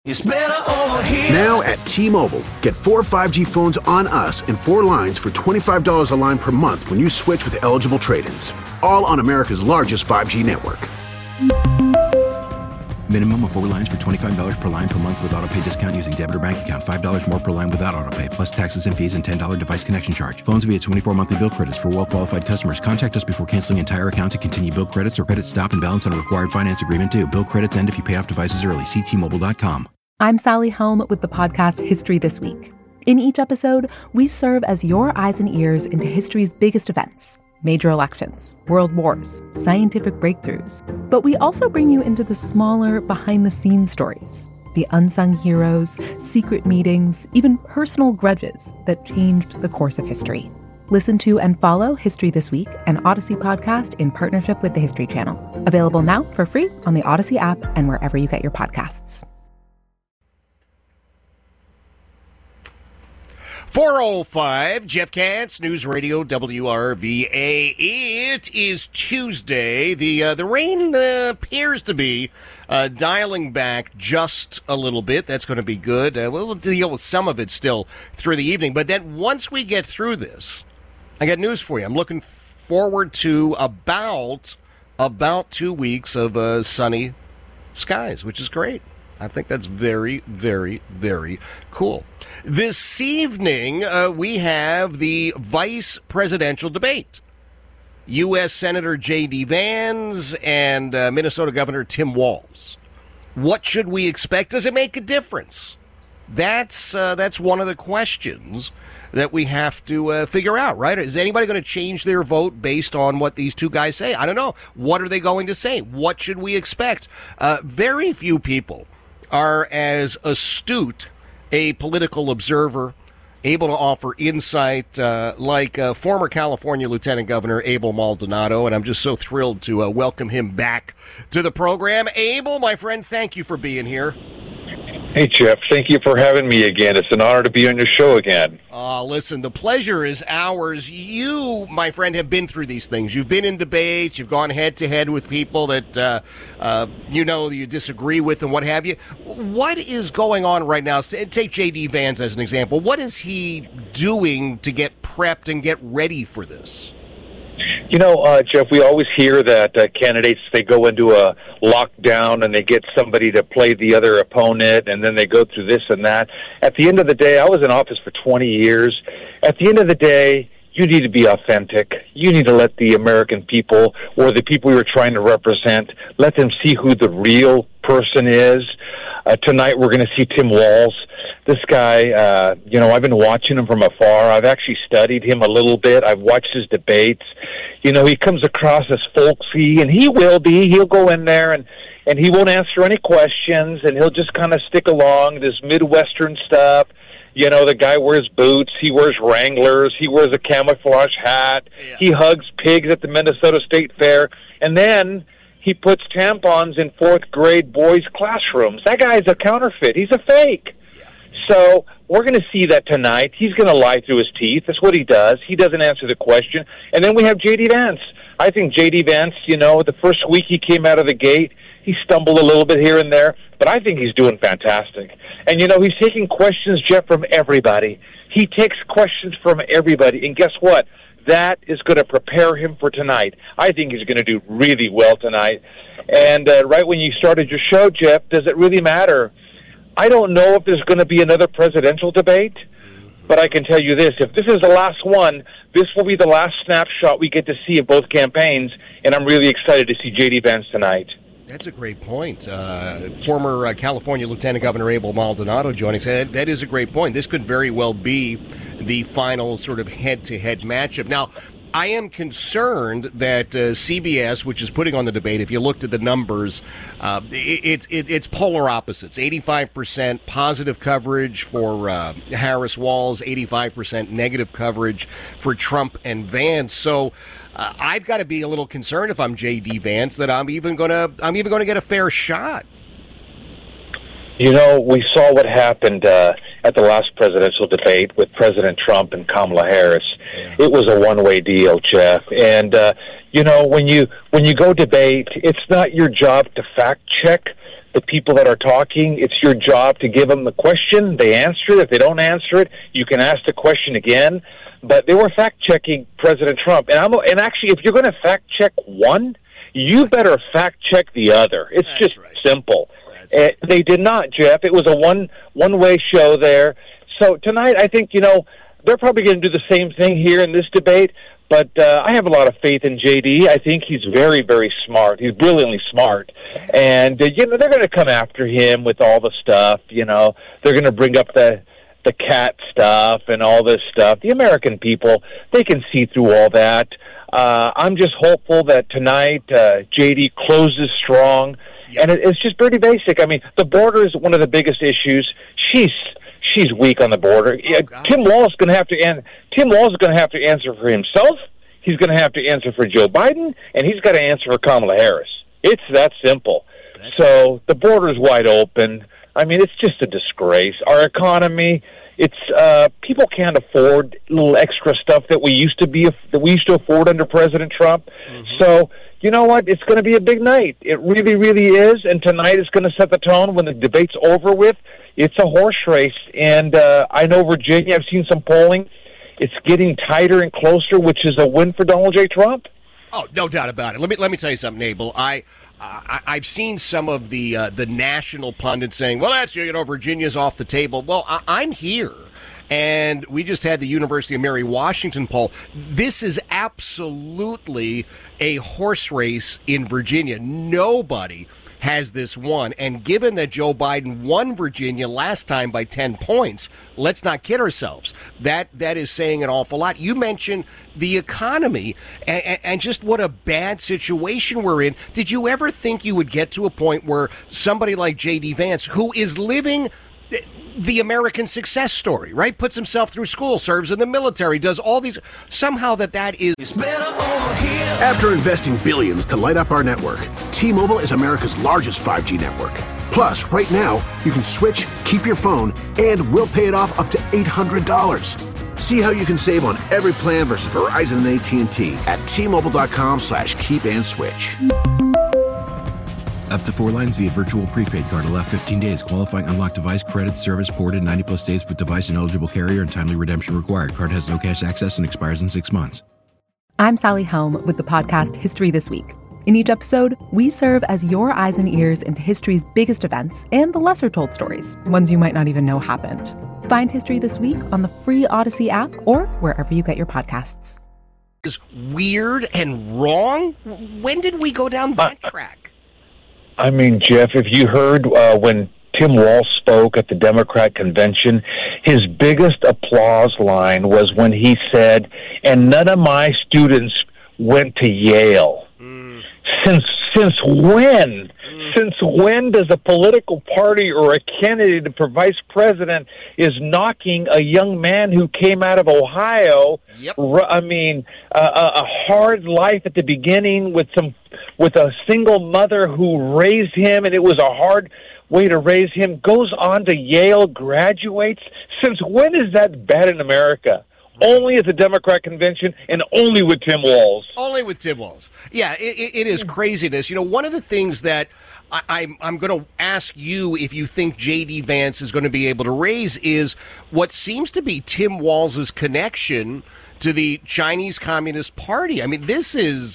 It's better over here. Now at T-Mobile, get 4 5G phones on us and 4 lines for $25 a line per month when you switch with eligible trade-ins. All on America's largest 5G network. Minimum of 4 lines for $25 per line per month with autopay discount using debit or bank account. $5 more per line without autopay, plus taxes and fees and $10 device connection charge. Phones via 24 monthly bill credits for well-qualified customers. Contact us before canceling entire account to continue bill credits or credit stop and balance on a required finance agreement due. Bill credits end if you pay off devices early. See T-Mobile.com. I'm Sally Helm with the podcast History This Week. In each episode, we serve as your eyes and ears into history's biggest events. Major elections, world wars, scientific breakthroughs. But we also bring you into the smaller, behind-the-scenes stories. The unsung heroes, secret meetings, even personal grudges that changed the course of history. Listen to and follow History This Week, an Odyssey podcast in partnership with the History Channel. Available now for free on the Odyssey app and wherever you get your podcasts. 4:05, Jeff Katz, News Radio WRVA. It is Tuesday. The rain appears to be dialing back just a little bit. That's going to be good. We'll deal with some of it still through the evening. But then once we get through this, I got news for you. I'm looking forward to about 2 weeks of sunny skies, which is great. I think that's very, very, very cool. This evening, we have the vice presidential debate. U.S. Senator J.D. Vance and Minnesota Governor Tim Walz. What should we expect? Does it make a difference? That's one of the questions that we have to figure out, right? Is anybody going to change their vote based on what these two guys say? I don't know. What are they going to say? What should we expect? Very few people are as astute a political observer, able to offer insight like former California Lieutenant Governor Abel Maldonado, and I'm just so thrilled to welcome him back to the program. Abel, my friend, thank you for being here. Hey, Jeff. Thank you for having me again. It's an honor to be on your show again. Listen, the pleasure is ours. You, my friend, have been through these things. You've been in debates. You've gone head-to-head with people that, you disagree with and what have you. What is going on right now? Take J.D. Vance as an example. What is he doing to get prepped and get ready for this? You know, Jeff, we always hear that candidates, they go into a lockdown and they get somebody to play the other opponent, and then they go through this and that. At the end of the day, I was in office for 20 years. At the end of the day, you need to be authentic. You need to let the American people, or the people you're trying to represent, let them see who the real person is. Tonight we're going to see Tim Walz. This guy, I've been watching him from afar. I've actually studied him a little bit. I've watched his debates. You know, he comes across as folksy, and he will be. He'll go in there, and he won't answer any questions, and he'll just kind of stick along this Midwestern stuff. You know, the guy wears boots. He wears Wranglers. He wears a camouflage hat. Yeah. He hugs pigs at the Minnesota State Fair. And then he puts tampons in fourth-grade boys' classrooms. That guy's a counterfeit. He's a fake. So we're going to see that tonight. He's going to lie through his teeth. That's what he does. He doesn't answer the question. And then we have J.D. Vance. I think J.D. Vance, the first week he came out of the gate, he stumbled a little bit here and there, but I think he's doing fantastic. And, he's taking questions, Jeff, from everybody. He takes questions from everybody. And guess what? That is going to prepare him for tonight. I think he's going to do really well tonight. And right when you started your show, Jeff, does it really matter? I don't know if there's going to be another presidential debate, but I can tell you this. If this is the last one, this will be the last snapshot we get to see of both campaigns, and I'm really excited to see J.D. Vance tonight. That's a great point. Former California Lieutenant Governor Abel Maldonado joining us. That is a great point. This could very well be the final sort of head-to-head matchup. Now, I am concerned that CBS, which is putting on the debate, if you looked at the numbers, it's polar opposites. 85% positive coverage for Harris Walz, 85% negative coverage for Trump and Vance. So I've got to be a little concerned if I'm J.D. Vance that I'm even going to get a fair shot. We saw what happened at the last presidential debate with President Trump and Kamala Harris. Yeah. It was a one-way deal, Jeff. And, when you go debate, it's not your job to fact-check the people that are talking. It's your job to give them the question. They answer it. If they don't answer it, you can ask the question again. But they were fact-checking President Trump. And actually, if you're going to fact-check one, you better fact-check the other. It's just simple. They did not, Jeff. It was a one-way show there. So tonight, I think, they're probably going to do the same thing here in this debate. But I have a lot of faith in J.D. I think he's very, very smart. He's brilliantly smart. And, they're going to come after him with all the stuff, They're going to bring up the cat stuff and all this stuff. The American people, they can see through all that. I'm just hopeful that tonight J.D. closes strong. Yep. And it's just pretty basic. I mean, the border is one of the biggest issues. She's weak on the border. Tim Walz is going to have to answer for himself. He's going to have to answer for Joe Biden, and he's got to answer for Kamala Harris. It's that simple. So the border is wide open. I mean, it's just a disgrace. Our economy, people can't afford little extra stuff that we used to afford under President Trump. Mm-hmm. So you know what? It's going to be a big night. It really, really is. And tonight is going to set the tone when the debate's over with. It's a horse race, and I know Virginia, I've seen some polling. It's getting tighter and closer, which is a win for Donald J. Trump. Oh, no doubt about it. Let me tell you something, Abel. I've seen some of the national pundits saying, well, Virginia's off the table. Well, I'm here. And we just had the University of Mary Washington poll. This is absolutely a horse race in Virginia. Nobody has this won. And given that Joe Biden won Virginia last time by 10 points, let's not kid ourselves. That is saying an awful lot. You mentioned the economy and just what a bad situation we're in. Did you ever think you would get to a point where somebody like J.D. Vance, who is living the American success story, right? Puts himself through school, serves in the military, does all these, somehow that is... After investing billions to light up our network, T-Mobile is America's largest 5G network. Plus, right now, you can switch, keep your phone, and we'll pay it off up to $800. See how you can save on every plan versus Verizon and AT&T at T-Mobile.com/keep-and-switch. Up to 4 lines via virtual prepaid card. Allow 15 days. Qualifying unlocked device credit service ported 90+ states with device and eligible carrier and timely redemption required. Card has no cash access and expires in 6 months. I'm Sally Helm with the podcast History This Week. In each episode, we serve as your eyes and ears into history's biggest events and the lesser-told stories, ones you might not even know happened. Find History This Week on the free Odyssey app or wherever you get your podcasts. Is weird and wrong? When did we go down that track? I mean, Jeff, if you heard when Tim Walz spoke at the Democrat convention, his biggest applause line was when he said, and none of my students went to Yale. Since when? Since when does a political party or a candidate for vice president is knocking a young man who came out of Ohio? Yep. I mean, a hard life at the beginning with a single mother who raised him, and it was a hard way to raise him, goes on to Yale, graduates. Since when is that bad in America? Only at the Democrat convention and only with Tim Walz. Only with Tim Walz. Yeah, it is craziness. One of the things that I'm going to ask you if you think J.D. Vance is going to be able to raise is what seems to be Tim Walz's connection to the Chinese Communist Party. I mean, this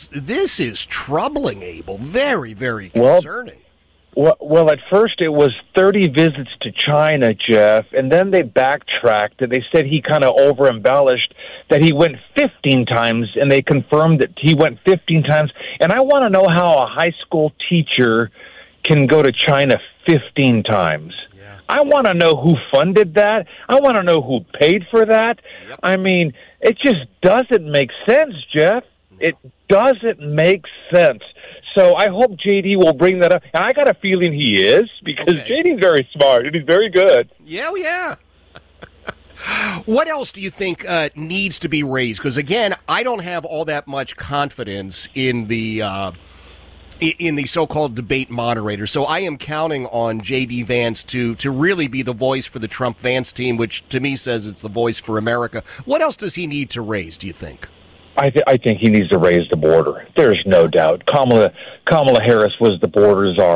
is troubling, Abel. Very, very concerning. Well, at first it was 30 visits to China, Jeff, and then they backtracked and they said he kind of over-embellished, that he went 15 times, and they confirmed that he went 15 times. And I want to know how a high school teacher can go to China 15 times. Yeah. I want to know who funded that. I want to know who paid for that. Yep. I mean, it just doesn't make sense, Jeff. No. It doesn't make sense. So I hope J.D. will bring that up. And I got a feeling he is, because J.D.'s very smart and he's very good. Yeah. What else do you think needs to be raised? Because, again, I don't have all that much confidence in the so-called debate moderator. So I am counting on J.D. Vance to really be the voice for the Trump-Vance team, which to me says it's the voice for America. What else does he need to raise, do you think? I think he needs to raise the border. There's no doubt. Kamala Harris was the border czar.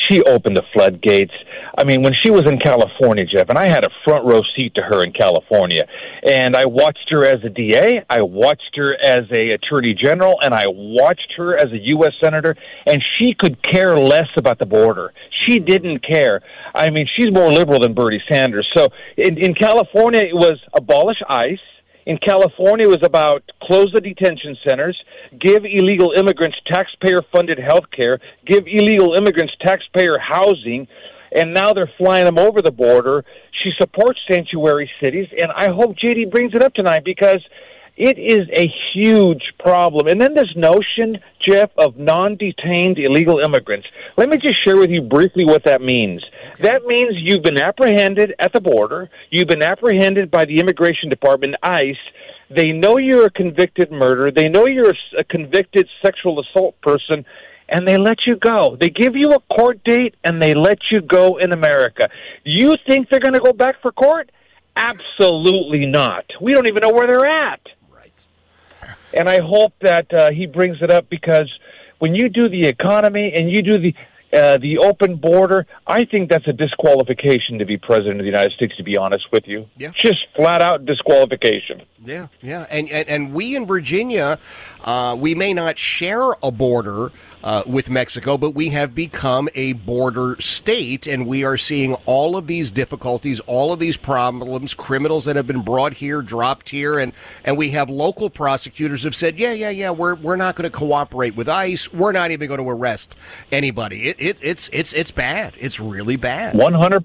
she opened the floodgates. I mean, when she was in California, Jeff, and I had a front row seat to her in California, and I watched her as a DA, I watched her as a attorney general, and I watched her as a U.S. senator, and she could care less about the border. She didn't care. I mean, she's more liberal than Bernie Sanders. So in California, it was abolish ICE. In California, it was about close the detention centers, give illegal immigrants taxpayer-funded health care, give illegal immigrants taxpayer housing, and now they're flying them over the border. She supports sanctuary cities, and I hope JD brings it up tonight because it is a huge problem. And then this notion, Jeff, of non-detained illegal immigrants. Let me just share with you briefly what that means. Okay. That means you've been apprehended at the border. You've been apprehended by the Immigration Department, ICE. They know you're a convicted murderer. They know you're a convicted sexual assault person, and they let you go. They give you a court date, and they let you go in America. You think they're going to go back for court? Absolutely not. We don't even know where they're at. Right. And I hope that he brings it up because when you do the economy and you do the open border, I think that's a disqualification to be president of the United States, to be honest with you. Yeah. Just flat-out disqualification. Yeah, yeah. And we in Virginia, we may not share a border with Mexico, but we have become a border state, and we are seeing all of these difficulties, all of these problems, criminals that have been brought here, dropped here, and we have local prosecutors have said, yeah, we're not going to cooperate with ICE. We're not even going to arrest anybody. It's bad. It's really bad.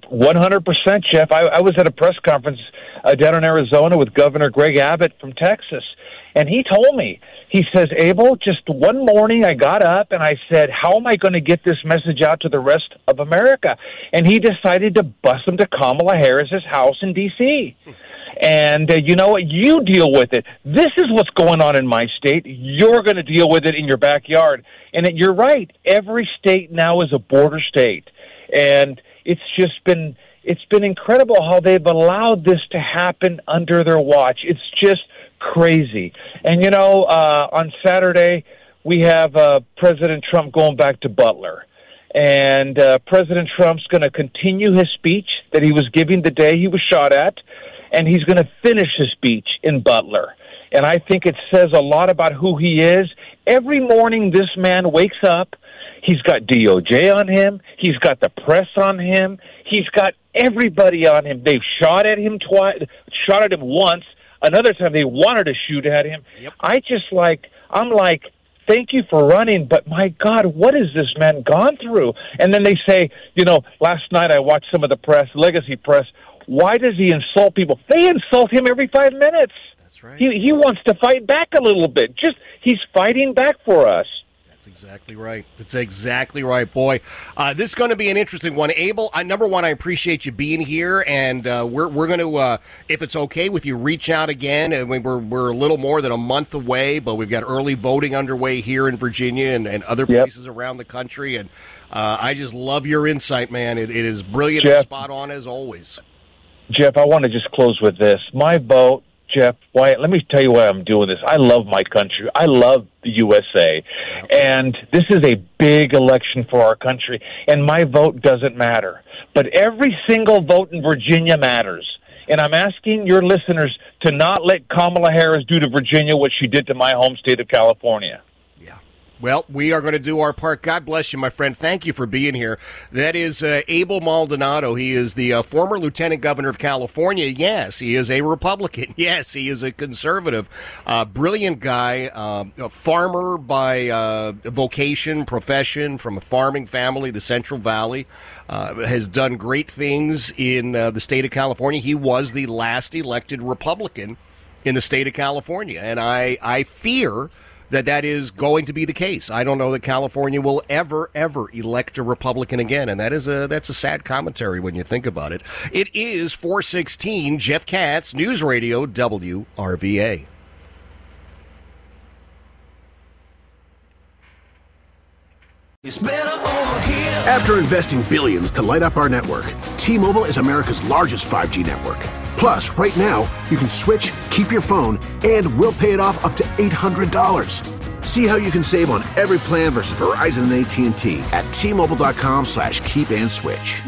100%, Jeff. I was at a press conference down in Arizona with Governor Greg Abbott from Texas, and he told me, he says, Abel, just one morning I got up and I said, how am I going to get this message out to the rest of America? And he decided to bus him to Kamala Harris's house in D.C. And you know what? You deal with it. This is what's going on in my state. You're going to deal with it in your backyard. And you're right. Every state now is a border state. And it's been incredible how they've allowed this to happen under their watch. It's just crazy. And, you know, on Saturday, we have President Trump going back to Butler. And President Trump's going to continue his speech that he was giving the day he was shot at, and he's going to finish his speech in Butler. And I think it says a lot about who he is. Every morning this man wakes up, he's got DOJ on him, he's got the press on him, he's got everybody on him. They've shot at him once. Another time they wanted to shoot at him. Yep. I'm like, thank you for running, but my God, what has this man gone through? And then they say, you know, last night I watched some of the press, legacy press, why does he insult people? They insult him every 5 minutes. That's right. He wants to fight back a little bit. He's fighting back for us. That's exactly right. That's exactly right, boy. This is going to be an interesting one. Abel, number one, I appreciate you being here, and we're going to, if it's okay with you, reach out again. I mean, we're a little more than a month away, but we've got early voting underway here in Virginia and other places around the country, and I just love your insight, man. It is brilliant and spot on as always. Jeff, I want to just close with this. My vote, Jeff, Wyatt, let me tell you why I'm doing this. I love my country. I love the USA. And this is a big election for our country. And my vote doesn't matter. But every single vote in Virginia matters. And I'm asking your listeners to not let Kamala Harris do to Virginia what she did to my home state of California. Well, we are going to do our part. God bless you, my friend. Thank you for being here. That is Abel Maldonado. He is the former lieutenant governor of California. Yes, he is a Republican. Yes, he is a conservative. Brilliant guy, a farmer by vocation, profession, from a farming family, the Central Valley. Has done great things in the state of California. He was the last elected Republican in the state of California, and I fear that is going to be the case. I don't know that California will ever elect a Republican again, and that's a sad commentary when you think about it. It is 4:16. Jeff Katz, News Radio WRVA. After investing billions to light up our network, T-Mobile is America's largest 5G network. Plus, right now, you can switch, keep your phone, and we'll pay it off up to $800. See how you can save on every plan versus Verizon and AT&T at T-Mobile.com/keep-and-switch.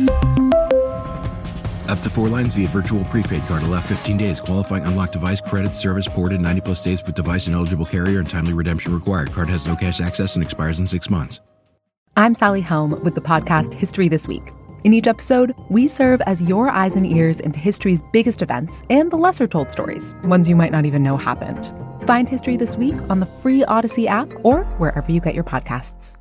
Up to 4 lines via virtual prepaid card. Allow 15 days. Qualifying unlocked device credit service ported 90-plus days with device and eligible carrier and timely redemption required. Card has no cash access and expires in 6 months. I'm Sally Helm with the podcast History This Week. In each episode, we serve as your eyes and ears into history's biggest events and the lesser-told stories, ones you might not even know happened. Find History This Week on the free Odyssey app or wherever you get your podcasts.